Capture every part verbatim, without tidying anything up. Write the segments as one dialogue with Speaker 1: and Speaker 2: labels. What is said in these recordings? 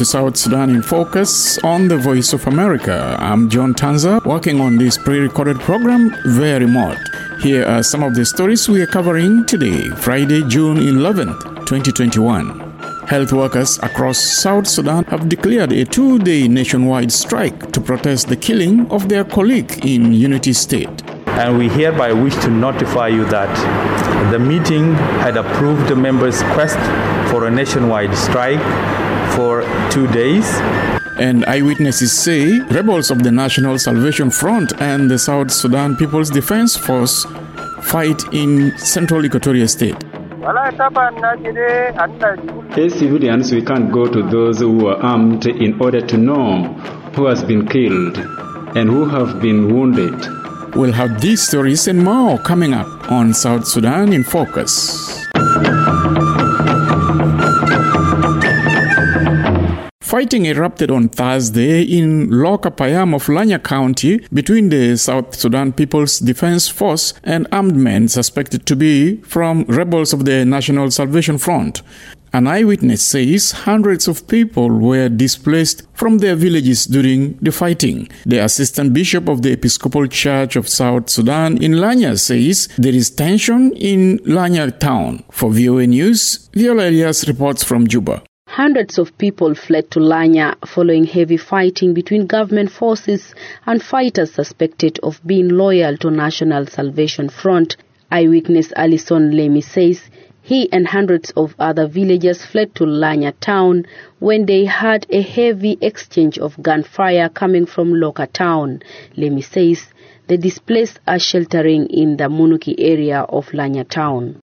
Speaker 1: to South Sudan in Focus on the Voice of America. I'm John Tanza, working on this pre-recorded program via remote. Here are some of the stories we are covering today, Friday, June eleventh, twenty twenty-one. Health workers across South Sudan have declared a two-day nationwide strike to protest the killing of their colleague in Unity State.
Speaker 2: And we hereby wish to notify you that the meeting had approved the members' request for a nationwide strike for two days.
Speaker 1: And eyewitnesses say rebels of the National Salvation Front and the South Sudan People's Defense Force fight in Central Equatoria State.
Speaker 3: As civilians, we can't go to those who are armed in order to know who has been killed and who have been wounded.
Speaker 1: We'll have these stories and more coming up on South Sudan in Focus. Fighting erupted on Thursday in Loka Payam of Lanya County between the South Sudan People's Defense Force and armed men suspected to be from rebels of the National Salvation Front. An eyewitness says hundreds of people were displaced from their villages during the fighting. The assistant bishop of the Episcopal Church of South Sudan in Lanya says there is tension in Lanya town. For V O A News, Viola Elias reports from Juba.
Speaker 4: Hundreds of people fled to Lanya following heavy fighting between government forces and fighters suspected of being loyal to National Salvation Front. Eyewitness Alison Lemi says he and hundreds of other villagers fled to Lanya town when they heard a heavy exchange of gunfire coming from Loka town. Lemi says the displaced are sheltering in the Munuki area of Lanya town.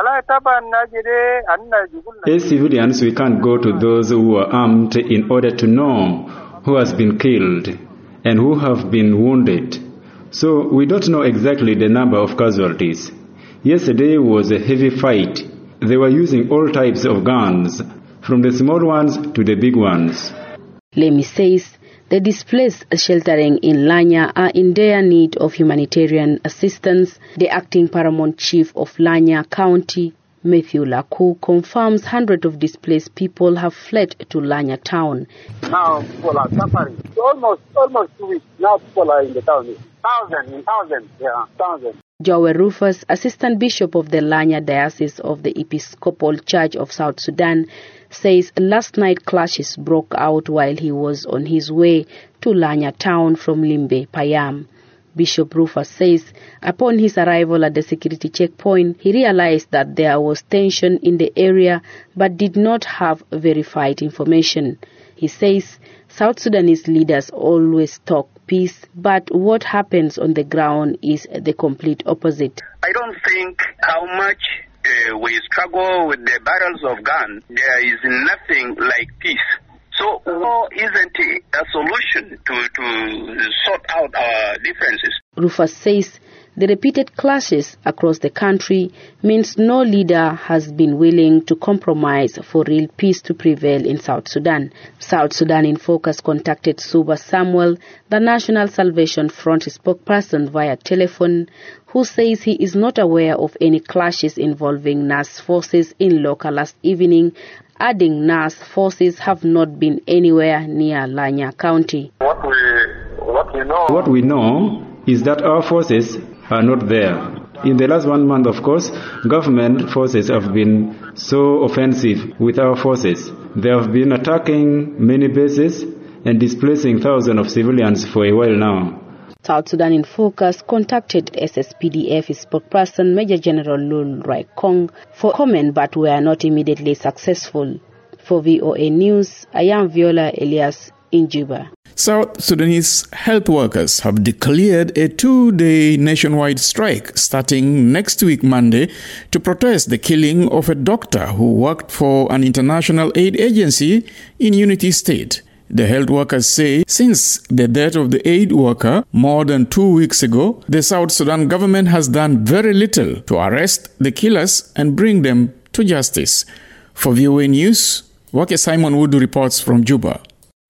Speaker 3: As civilians, we can't go to those who are armed in order to know who has been killed and who have been wounded. So we don't know exactly the number of casualties. Yesterday was a heavy fight. They were using all types of guns, from the small ones to the big ones.
Speaker 4: Lemi says the displaced sheltering in Lanya are in dire need of humanitarian assistance. The acting paramount chief of Lanya County, Matthew Laku, confirms hundreds of displaced people have fled to Lanya town.
Speaker 5: Now people are suffering. Almost, almost two weeks. Now people are in the town. Thousands, thousands, yeah, thousands.
Speaker 4: Joel Rufus, assistant bishop of the Lanya Diocese of the Episcopal Church of South Sudan, says last night clashes broke out while he was on his way to Lanya town from Limbe, Payam. Bishop Rufus says upon his arrival at the security checkpoint, he realized that there was tension in the area but did not have verified information. He says South Sudanese leaders always talk peace, but what happens on the ground is the complete opposite.
Speaker 6: I don't think how much uh, we struggle with the barrels of gun, there is nothing like peace. So war isn't a solution to, to sort out our differences.
Speaker 4: Rufus says the repeated clashes across the country means no leader has been willing to compromise for real peace to prevail in South Sudan. South Sudan in Focus contacted Suba Samuel, the National Salvation Front spokesperson, via telephone, who says he is not aware of any clashes involving N A S forces in Loka last evening, adding N A S forces have not been anywhere near Lanya County.
Speaker 5: What we, what we know...
Speaker 3: What we know is that our forces are not there. In the last one month, of course, government forces have been so offensive with our forces. They have been attacking many bases and displacing thousands of civilians for a while now.
Speaker 4: South Sudan in Focus contacted S S P D F spokesperson Major General Lul Rai Kong for comment but were not immediately successful. For V O A News, I am Viola Elias in Juba.
Speaker 1: South Sudanese health workers have declared a two-day nationwide strike starting next week Monday to protest the killing of a doctor who worked for an international aid agency in Unity State. The health workers say since the death of the aid worker more than two weeks ago, the South Sudan government has done very little to arrest the killers and bring them to justice. For V O A News, Wake Simon Wood reports from Juba.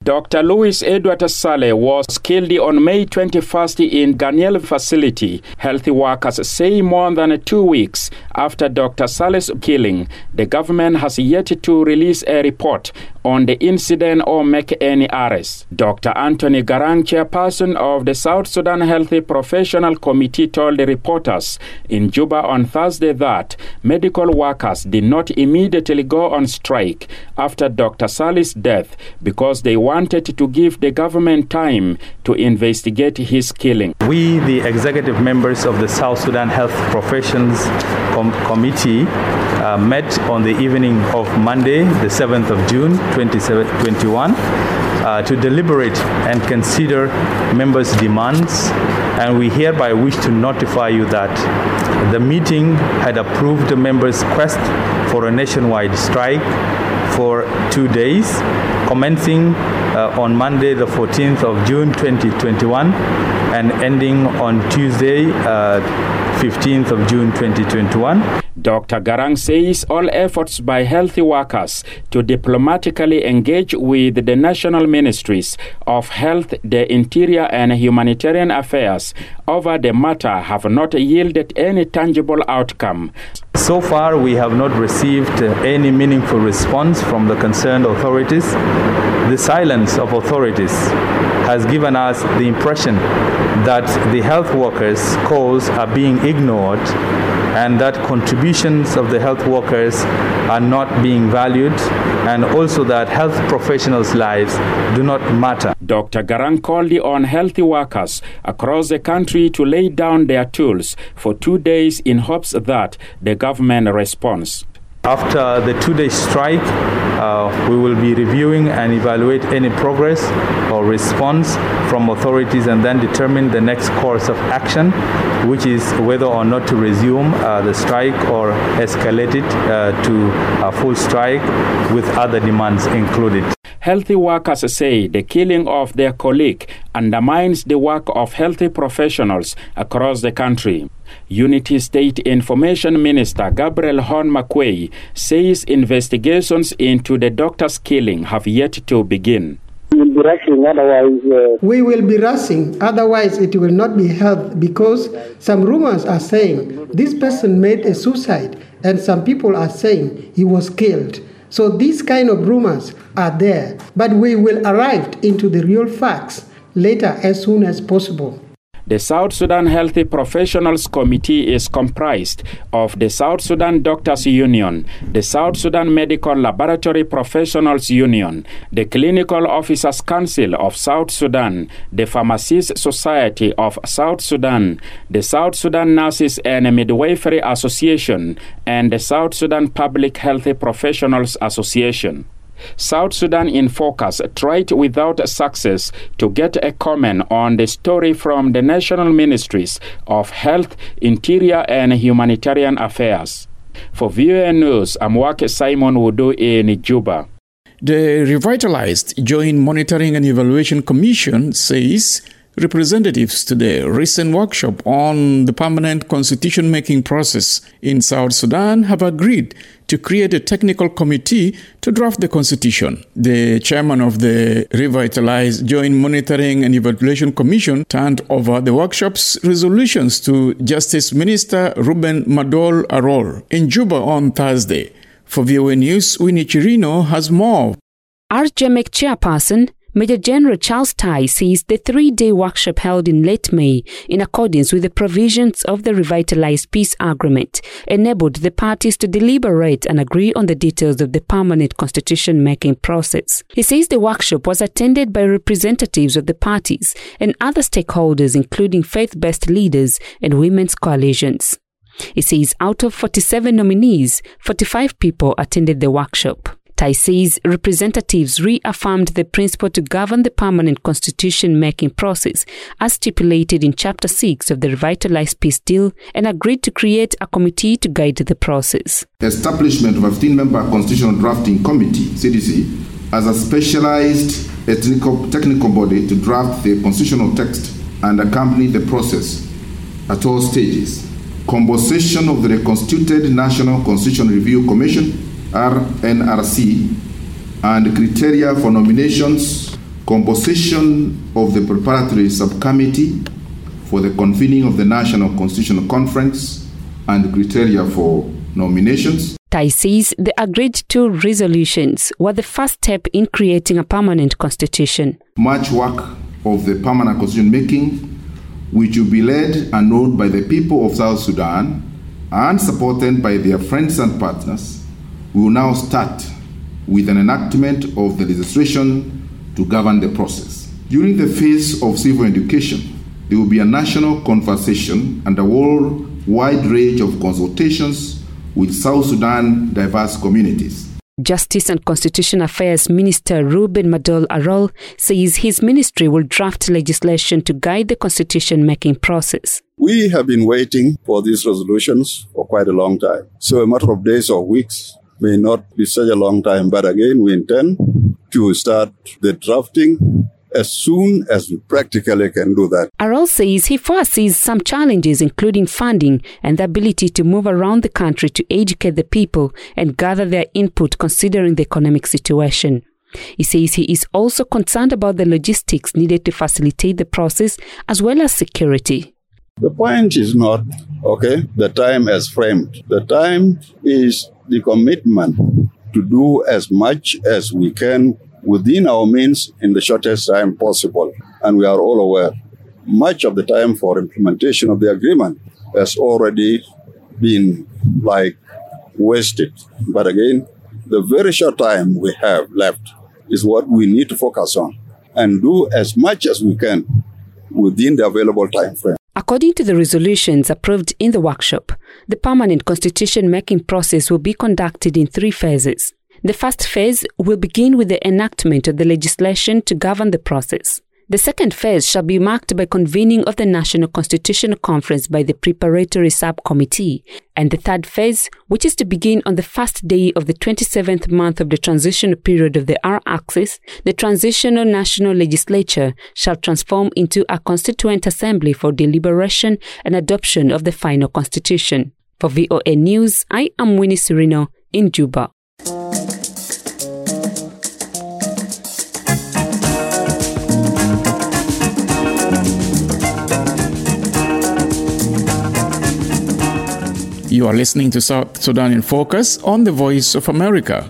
Speaker 7: Doctor Louis Edward Saleh was killed on May twenty-first in Ganiel facility. Health workers say more than two weeks after Doctor Saleh's killing, the government has yet to release a report on the incident or make any arrests. Doctor Anthony Garang, chairperson of the South Sudan Health Professional Committee, told the reporters in Juba on Thursday that medical workers did not immediately go on strike after Doctor Saleh's death because they wanted to give the government time to investigate his killing.
Speaker 2: We, the executive members of the South Sudan Health Professions Com- Committee, uh, met on the evening of Monday, the seventh of June, twenty twenty-one, uh, to deliberate and consider members' demands, and we hereby wish to notify you that the meeting had approved the members' quest for a nationwide strike for two days, commencing uh, on Monday, the fourteenth of June, twenty twenty-one, and ending on Tuesday, uh, fifteenth of June, twenty twenty-one.
Speaker 7: Doctor Garang says all efforts by health workers to diplomatically engage with the national ministries of health, the interior and humanitarian affairs over the matter have not yielded any tangible outcome.
Speaker 2: So far, we have not received any meaningful response from the concerned authorities. The silence of authorities has given us the impression that the health workers' calls are being ignored and that contributions of the health workers are not being valued, and also that health professionals' lives do not matter.
Speaker 7: Doctor Garang called on healthy workers across the country to lay down their tools for two days in hopes that the government responds.
Speaker 2: After the two-day strike, uh, we will be reviewing and evaluate any progress or response from authorities and then determine the next course of action, which is whether or not to resume uh, the strike or escalate it uh, to a full strike with other demands included.
Speaker 7: Healthy workers say the killing of their colleague undermines the work of healthy professionals across the country. Unity State Information Minister Gabriel Horn McQuay says investigations into the doctor's killing have yet to begin.
Speaker 8: We will be rushing, otherwise... Uh...
Speaker 9: We will be rushing, otherwise it will not be held, because some rumors are saying this person made a suicide and some people are saying he was killed. So these kind of rumors are there, but we will arrive into the real facts later as soon as possible.
Speaker 7: The South Sudan Health Professionals Committee is comprised of the South Sudan Doctors Union, the South Sudan Medical Laboratory Professionals Union, the Clinical Officers Council of South Sudan, the Pharmacists Society of South Sudan, the South Sudan Nurses and Midwifery Association, and the South Sudan Public Health Professionals Association. South Sudan in Focus tried without success to get a comment on the story from the national ministries of Health, Interior and Humanitarian Affairs. For V O A News, I'm Wake Simon Wudu in Juba.
Speaker 1: The revitalized Joint Monitoring and Evaluation Commission says representatives to the recent workshop on the permanent constitution-making process in South Sudan have agreed to create a technical committee to draft the constitution. The chairman of the revitalized Joint Monitoring and Evaluation Commission turned over the workshop's resolutions to Justice Minister Ruben Madol Arol in Juba on Thursday. For V O A News, Winnie Chirino has more.
Speaker 4: R J M E C chairperson Major General Charles Tai says the three-day workshop held in late May, in accordance with the provisions of the revitalized peace agreement, enabled the parties to deliberate and agree on the details of the permanent constitution-making process. He says the workshop was attended by representatives of the parties and other stakeholders, including faith-based leaders and women's coalitions. He says out of forty-seven nominees, forty-five people attended the workshop. Tai says representatives reaffirmed the principle to govern the permanent constitution-making process as stipulated in Chapter six of the Revitalized Peace Deal and agreed to create a committee to guide the process.
Speaker 10: Establishment of a fifteen-member Constitutional Drafting Committee, C D C, as a specialized technical, technical body to draft the constitutional text and accompany the process at all stages. Composition of the reconstituted National Constitution Review Commission, R N R C, and criteria for nominations composition of the preparatory subcommittee for the convening of the National Constitutional Conference and criteria for nominations.
Speaker 11: Tai says the agreed two resolutions were the first step in creating a permanent constitution.
Speaker 10: Much work of the permanent constitution making, which will be led and known by the people of South Sudan and supported by their friends and partners, will now start with an enactment of the legislation to govern the process. During the phase of civil education, there will be a national conversation and a worldwide range of consultations with South Sudan diverse communities.
Speaker 11: Justice and Constitutional Affairs Minister Ruben Madol Arol says his ministry will draft legislation to guide the constitution-making process.
Speaker 12: We have been waiting for these resolutions for quite a long time. So a matter of days or weeks may not be such a long time, but again, we intend to start the drafting as soon as we practically can do that.
Speaker 11: Arol says he foresees some challenges, including funding and the ability to move around the country to educate the people and gather their input considering the economic situation. He says he is also concerned about the logistics needed to facilitate the process as well as security.
Speaker 12: The point is not, okay, the time as framed. The time is the commitment to do as much as we can within our means in the shortest time possible. And we are all aware, much of the time for implementation of the agreement has already been like wasted. But again, the very short time we have left is what we need to focus on and do as much as we can within the available time frame.
Speaker 11: According to the resolutions approved in the workshop, the permanent constitution-making process will be conducted in three phases. The first phase will begin with the enactment of the legislation to govern the process. The second phase shall be marked by convening of the National Constitutional Conference by the preparatory subcommittee. And the third phase, which is to begin on the first day of the twenty-seventh month of the transitional period of the R-axis, the Transitional National Legislature shall transform into a Constituent Assembly for deliberation and adoption of the final constitution. For V O A News, I am Winnie Serino in Juba.
Speaker 1: You are listening to South Sudan in Focus on the Voice of America.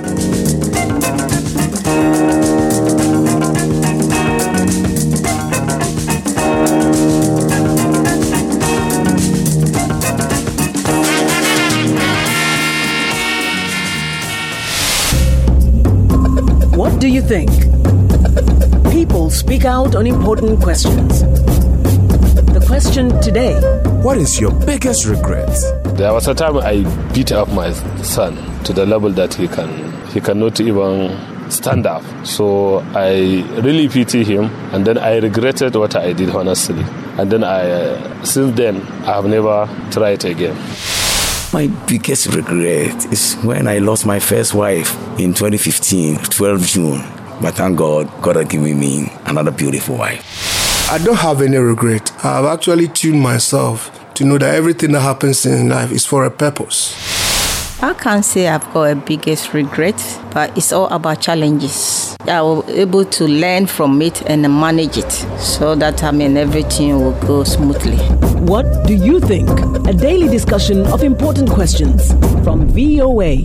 Speaker 13: What do you think? People speak out on important questions. The question today:
Speaker 14: what is your biggest regret?
Speaker 15: There was a time I beat up my son to the level that he can he cannot even stand up. So I really pity him, and then I regretted what I did, honestly. And then I, uh, since then, I have never tried again.
Speaker 14: My biggest regret is when I lost my first wife in twenty fifteen, twelfth of June. But thank God, God has given me another beautiful wife.
Speaker 16: I don't have any regret. I've actually tuned myself to know that everything that happens in life is for a purpose.
Speaker 17: I can't say I've got a biggest regret, but it's all about challenges. I was able to learn from it and manage it so that, I mean, everything will go smoothly.
Speaker 13: What do you think? A daily discussion of important questions from V O A.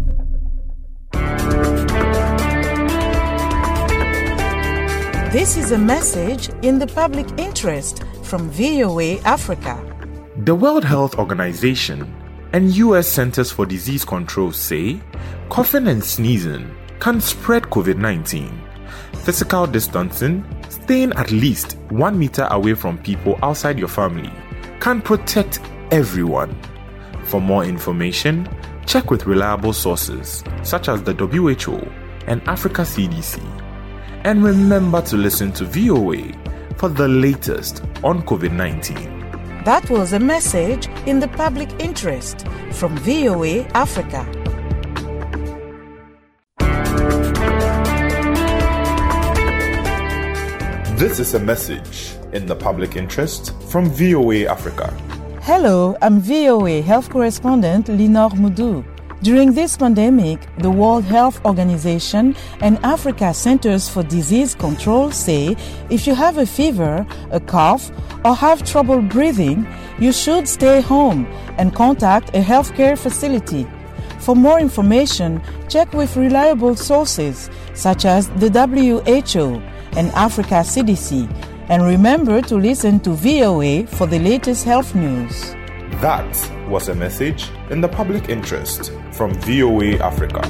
Speaker 18: This is a message in the public interest from V O A Africa.
Speaker 19: The World Health Organization and U S Centers for Disease Control say coughing and sneezing can spread COVID nineteen. Physical distancing, staying at least one meter away from people outside your family, can protect everyone. For more information, check with reliable sources such as the W H O and Africa C D C. And remember to listen to V O A for the latest on COVID nineteen.
Speaker 18: That was a message in the public interest from V O A Africa.
Speaker 19: This is a message in the public interest from V O A Africa.
Speaker 18: Hello, I'm V O A Health Correspondent Linor Mudu. During this pandemic, the World Health Organization and Africa Centers for Disease Control say if you have a fever, a cough, or have trouble breathing, you should stay home and contact a healthcare facility. For more information, check with reliable sources such as the W H O and Africa C D C, and remember to listen to V O A for the latest health news.
Speaker 19: That was a message in the public interest from V O A Africa.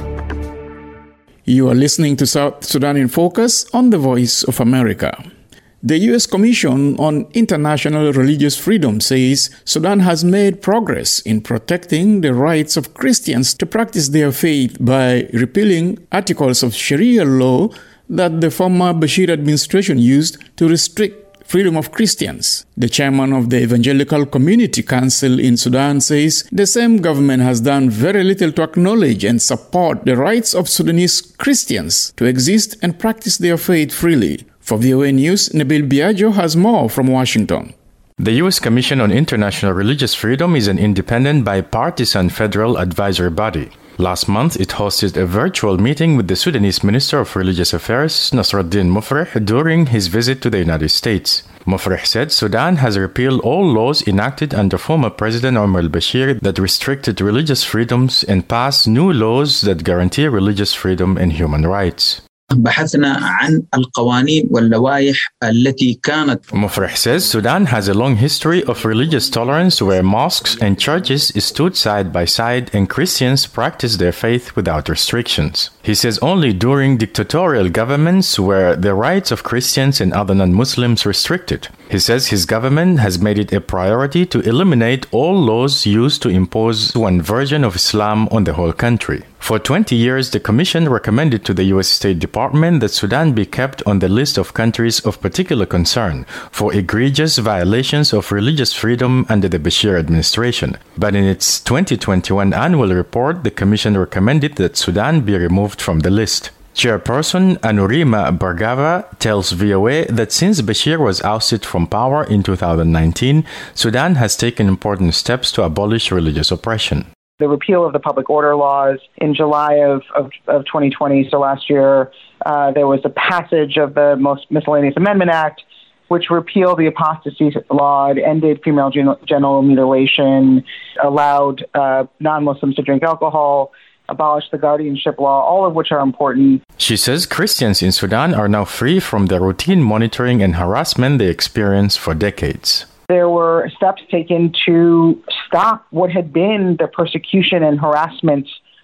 Speaker 1: You are listening to South Sudan in Focus on the Voice of America. The U S Commission on International Religious Freedom says Sudan has made progress in protecting the rights of Christians to practice their faith by repealing articles of Sharia law that the former Bashir administration used to restrict freedom of Christians. The chairman of the Evangelical Community Council in Sudan says the same government has done very little to acknowledge and support the rights of Sudanese Christians to exist and practice their faith freely. For V O A News, Nabil Biagio has more from Washington.
Speaker 20: The U S Commission on International Religious Freedom is an independent, bipartisan federal advisory body. Last month, it hosted a virtual meeting with the Sudanese Minister of Religious Affairs, Nasruddin Mufrih, during his visit to the United States. Mufrih said Sudan has repealed all laws enacted under former President Omar al-Bashir that restricted religious freedoms and passed new laws that guarantee religious freedom and human rights.
Speaker 21: بحثنا عن القوانين واللوائح التي كانت.
Speaker 20: Mufrih says Sudan has a long history of religious tolerance where mosques and churches stood side by side and Christians practiced their faith without restrictions. He says only during dictatorial governments were the rights of Christians and other non-Muslims restricted. He says his government has made it a priority to eliminate all laws used to impose one version of Islam on the whole country. For twenty years, the Commission recommended to the U S State Department that Sudan be kept on the list of countries of particular concern for egregious violations of religious freedom under the Bashir administration. But in its twenty twenty-one annual report, the Commission recommended that Sudan be removed from the list. Chairperson Anurima Bargava tells V O A that since Bashir was ousted from power in two thousand nineteen, Sudan has taken important steps to abolish religious oppression.
Speaker 22: The repeal of the public order laws in July of, of, of twenty twenty, so last year, uh, there was a passage of the Most Miscellaneous Amendment Act, which repealed the apostasy law, it ended female gen- genital mutilation, allowed uh, non-Muslims to drink alcohol, abolished the guardianship law, all of which are important.
Speaker 20: She says Christians in Sudan are now free from the routine monitoring and harassment they experienced for decades.
Speaker 22: There were steps taken to stop what had been the persecution and harassment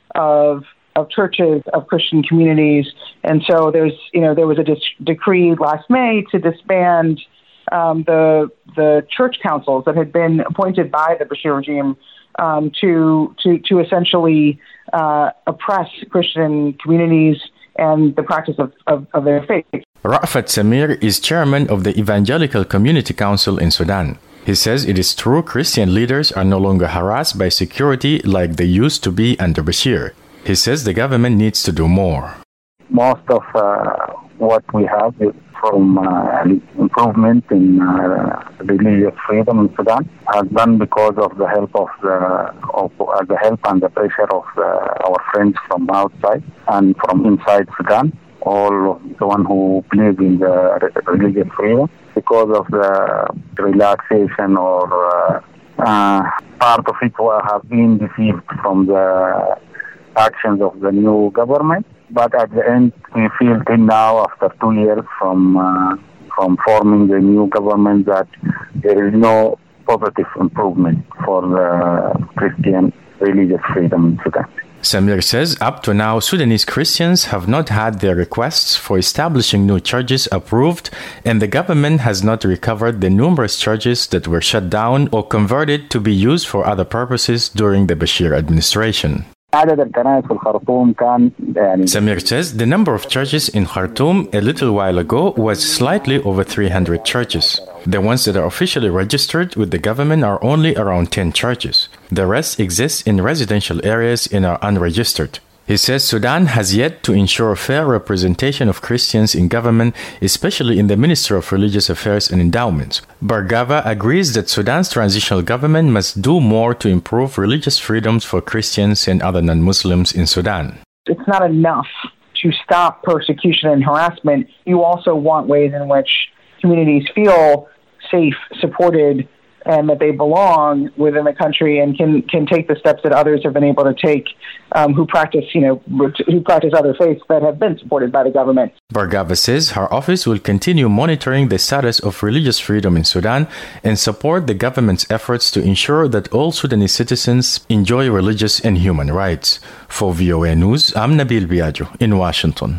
Speaker 22: of of churches, of Christian communities. And so there's, you know, there was a dis- decree last May to disband um, the the church councils that had been appointed by the Bashir regime um, to to to essentially uh, oppress Christian communities and the practice of, of, of their faith.
Speaker 20: Ra'fat Samir is chairman of the Evangelical Community Council in Sudan. He says it is true Christian leaders are no longer harassed by security like they used to be under Bashir. He says the government needs to do more.
Speaker 8: Most of uh, what we have is from uh, improvement in uh, religious freedom in Sudan has done because of the help of the of uh, the help and the pressure of uh, our friends from outside and from inside Sudan. All of the one who believe in the religious freedom because of the relaxation or uh, uh, part of it have been deceived from the actions of the new government. But at the end, we feel till now, after two years from uh, from forming the new government, that there is no positive improvement for the Christian religious freedom in Sudan.
Speaker 20: Samir says up to now, Sudanese Christians have not had their requests for establishing new churches approved, and the government has not recovered the numerous churches that were shut down or converted to be used for other purposes during the Bashir administration. Samir says the number of churches in Khartoum a little while ago was slightly over three hundred churches. The ones that are officially registered with the government are only around ten churches. The rest exist in residential areas and are unregistered. He says Sudan has yet to ensure fair representation of Christians in government, especially in the Ministry of Religious Affairs and Endowments. Bargava agrees that Sudan's transitional government must do more to improve religious freedoms for Christians and other non-Muslims in Sudan.
Speaker 22: It's not enough to stop persecution and harassment. You also want ways in which communities feel safe, supported, and that they belong within the country and can, can take the steps that others have been able to take um, who practice, you know, who practice other faiths that have been supported by the government.
Speaker 20: Bargava says her office will continue monitoring the status of religious freedom in Sudan and support the government's efforts to ensure that all Sudanese citizens enjoy religious and human rights. For V O A News, I'm Nabil Biagio in Washington.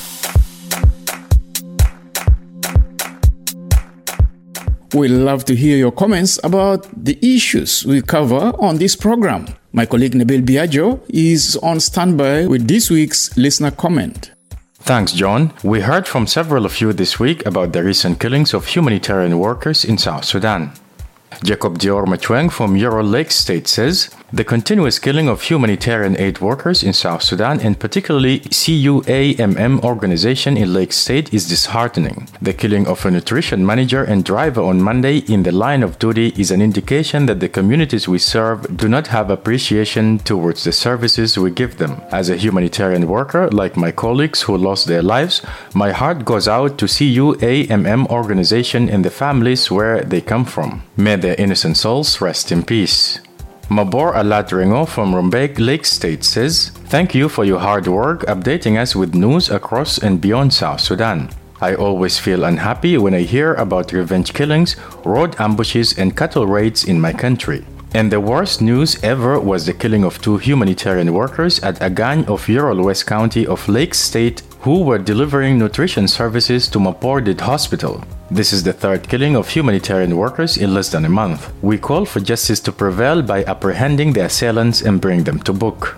Speaker 1: We'd love to hear your comments about the issues we cover on this program. My colleague Nabil Biagio is on standby with this week's listener comment.
Speaker 20: Thanks, John. We heard from several of you this week about the recent killings of humanitarian workers in South Sudan. Jacob Dior Machweng from Ural Lake State says, the continuous killing of humanitarian aid workers in South Sudan, and particularly C U A M M organization in Lake State, is disheartening. The killing of a nutrition manager and driver on Monday in the line of duty is an indication that the communities we serve do not have appreciation towards the services we give them. As a humanitarian worker, like my colleagues who lost their lives, my heart goes out to C U A M M organization and the families where they come from. May their innocent souls rest in peace. Mabor Aladringo from Rumbek Lake State says, thank you for your hard work updating us with news across and beyond South Sudan. I always feel unhappy when I hear about revenge killings, road ambushes, and cattle raids in my country. And the worst news ever was the killing of two humanitarian workers at Agany of Ural West County of Lake State who were delivering nutrition services to Mapordid Hospital. This is the third killing of humanitarian workers in less than a month. We call for justice to prevail by apprehending the assailants and bring them to book.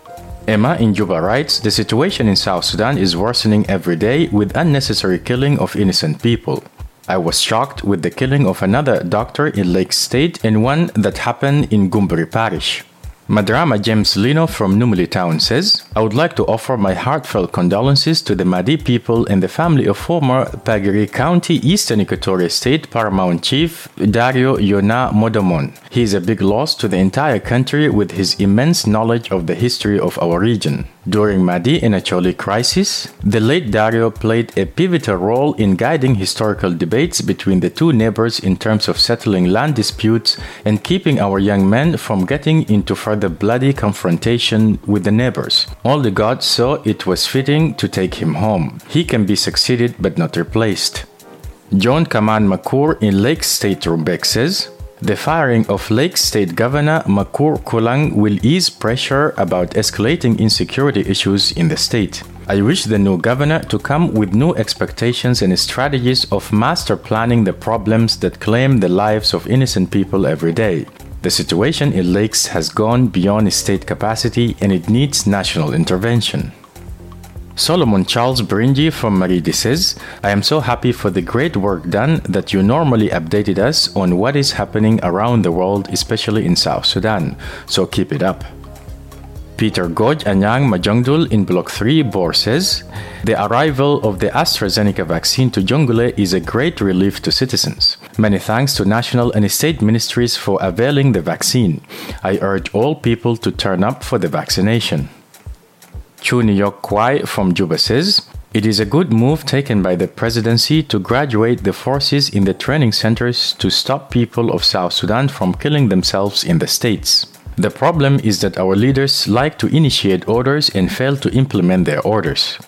Speaker 20: Emma in Juba writes, the situation in South Sudan is worsening every day with unnecessary killing of innocent people. I was shocked with the killing of another doctor in Lake State and one that happened in Gumburi Parish. Madrama James Lino from Numili Town says, I would like to offer my heartfelt condolences to the Madi people and the family of former Pagiri County, Eastern Equatoria State Paramount Chief Dario Yona Modomon. He is a big loss to the entire country with his immense knowledge of the history of our region. During Madi and Acholi crisis, the late Dario played a pivotal role in guiding historical debates between the two neighbors in terms of settling land disputes and keeping our young men from getting into further bloody confrontation with the neighbors. All the gods saw it was fitting to take him home. He can be succeeded but not replaced. John Kaman Makur in Lake State Rumbek says, the firing of Lake State Governor Makur Kulang will ease pressure about escalating insecurity issues in the state. I wish the new governor to come with new expectations and strategies of master planning the problems that claim the lives of innocent people every day. The situation in Lakes has gone beyond state capacity and it needs national intervention. Solomon Charles Brinji from Maridi says, I am so happy for the great work done that you normally updated us on what is happening around the world, especially in South Sudan. So keep it up. Peter Goj Anyang Majongdul in Block three, Bor says, the arrival of the AstraZeneca vaccine to Jonglei is a great relief to citizens. Many thanks to national and state ministries for availing the vaccine. I urge all people to turn up for the vaccination. Chuniyok Kwai from Juba says, it is a good move taken by the presidency to graduate the forces in the training centers to stop people of South Sudan from killing themselves in the states. The problem is that our leaders like to initiate orders and fail to implement their orders.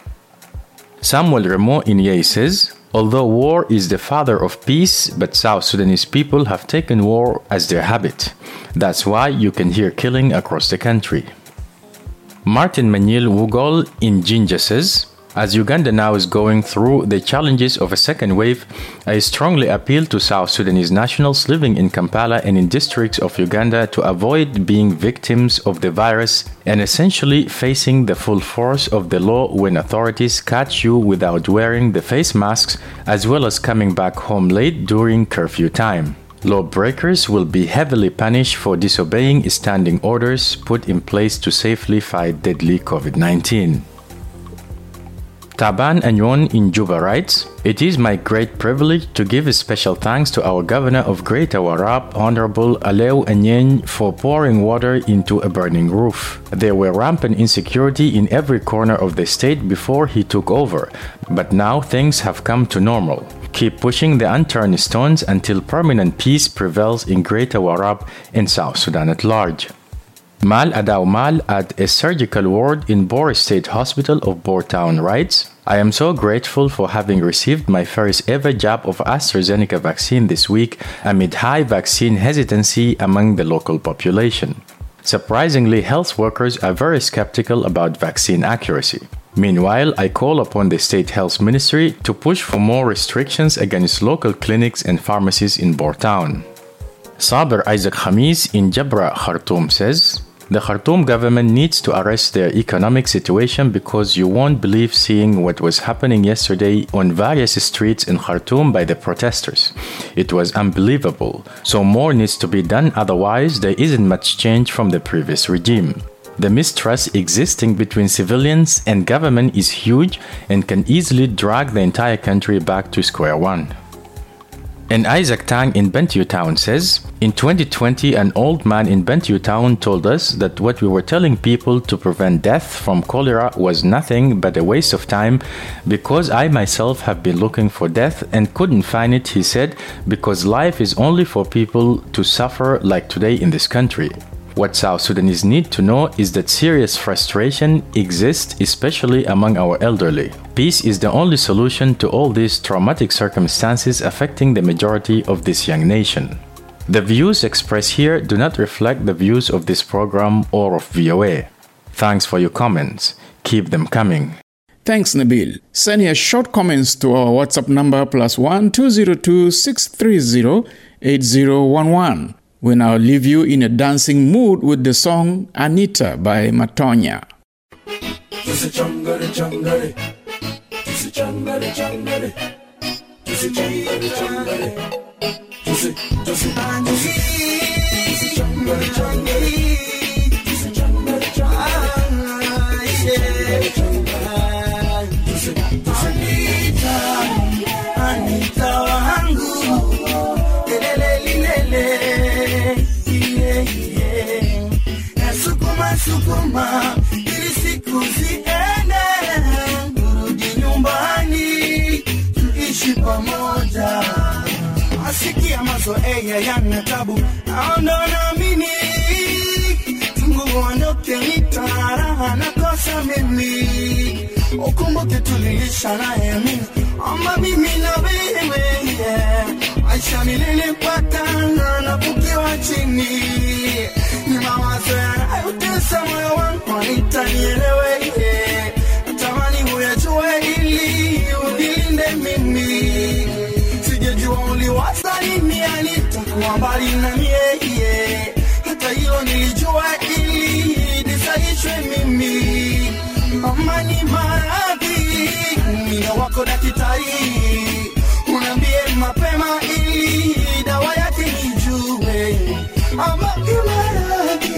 Speaker 20: Samuel Remo in Yei says, although war is the father of peace, but South Sudanese people have taken war as their habit. That's why you can hear killing across the country. Martin Manil Wugol in Jinja says, as Uganda now is going through the challenges of a second wave, I strongly appeal to South Sudanese nationals living in Kampala and in districts of Uganda to avoid being victims of the virus and essentially facing the full force of the law when authorities catch you without wearing the face masks, as well as coming back home late during curfew time. Lawbreakers will be heavily punished for disobeying standing orders put in place to safely fight deadly COVID nineteen. Taban Anyon in Juba writes, "It is my great privilege to give a special thanks to our Governor of Greater Warrap, Honorable Aleu Anyeny, for pouring water into a burning roof. There were rampant insecurity in every corner of the state before he took over, but now things have come to normal. Keep pushing the unturned stones until permanent peace prevails in Greater Warrap and South Sudan at large." Mal Adaw Mal at a surgical ward in Bor State Hospital of Bor Town writes, "I am so grateful for having received my first ever jab of AstraZeneca vaccine this week amid high vaccine hesitancy among the local population. Surprisingly, health workers are very skeptical about vaccine accuracy. Meanwhile, I call upon the State Health Ministry to push for more restrictions against local clinics and pharmacies in Bor Town." Saber Isaac Khamis in Jabra, Khartoum says, "The Khartoum government needs to arrest their economic situation because you won't believe seeing what was happening yesterday on various streets in Khartoum by the protesters. It was unbelievable. So more needs to be done, otherwise there isn't much change from the previous regime. The mistrust existing between civilians and government is huge and can easily drag the entire country back to square one." And Isaac Tang in Bentiu Town says, "In twenty twenty, an old man in Bentiu Town told us that what we were telling people to prevent death from cholera was nothing but a waste of time because I myself have been looking for death and couldn't find it," he said, "because life is only for people to suffer like today in this country. What South Sudanese need to know is that serious frustration exists, especially among our elderly. Peace is the only solution to all these traumatic circumstances affecting the majority of this young nation." The views expressed here do not reflect the views of this program or of V O A. Thanks for your comments. Keep them coming.
Speaker 1: Thanks, Nabil. Send your short comments to our WhatsApp number plus one two zero two six three zero eight zero one one. We now leave you in a dancing mood with the song Anita by Matonya.
Speaker 5: Sukuma ili siku ziende, turudi nyumbani tuishi pamoja. Asikia mazoea yana tabu, naondo naamini Mungu wandoke nitaraha na kosa mimi. Ukumbuke tulilisha naye mimi, ama mimi na wewe, Aisha nilipatana na kukiwa chini. Ni mawazo yanayotesa moyo wangu, Anita nielewe, natamani uyajue ili unilinde mimi. Sijajua uliwaza nini Anita kuwa mbali na mie, hata hilo nilijua ili nisaishwe mimi. Ama ni maradhi, mina wako daktari, unambie mapema ili dawa yake nijue. Ama ni maradhi,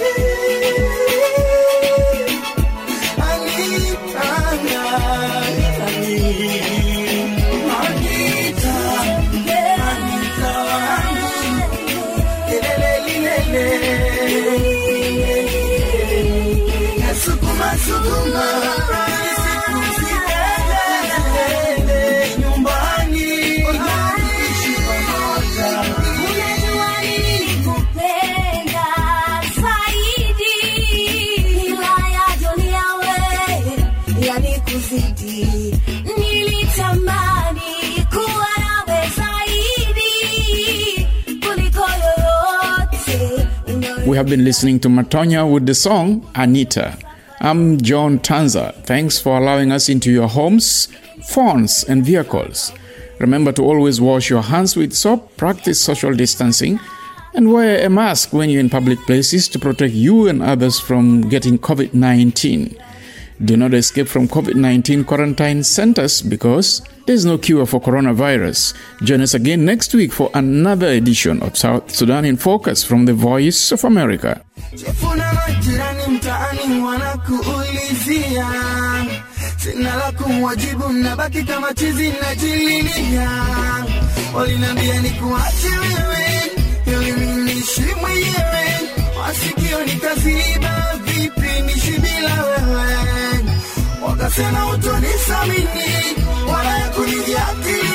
Speaker 5: Sukuma, sukuma, siku ziende nyumbani, ishi pamoja.
Speaker 6: Unajua nilikupenda zaidi, ila ya dunia we yalikuzidi. Nilitamani kuwa nawe zaidi kuliko yoyote.
Speaker 1: We have been listening to Matonya with the song Anita. I'm John Tanza. Thanks for allowing us into your homes, phones, and vehicles. Remember to always wash your hands with soap, practice social distancing, and wear a mask when you're in public places to protect you and others from getting COVID nineteen. Do not escape from COVID nineteen quarantine centers because there's no cure for coronavirus. Join us again next week for another edition of South Sudan in Focus from the Voice of America.
Speaker 5: Chefuna majirani mtaani wanakuulizia, sina la kumwajibu nabaki kama chizi najililia. Walinambia nikuache wewe, ili mimi niishi mwenyewe. Wasikio nikaziba, vipi niishi bila wewe. Wakasema utonisamini, wala ya kunijia akili.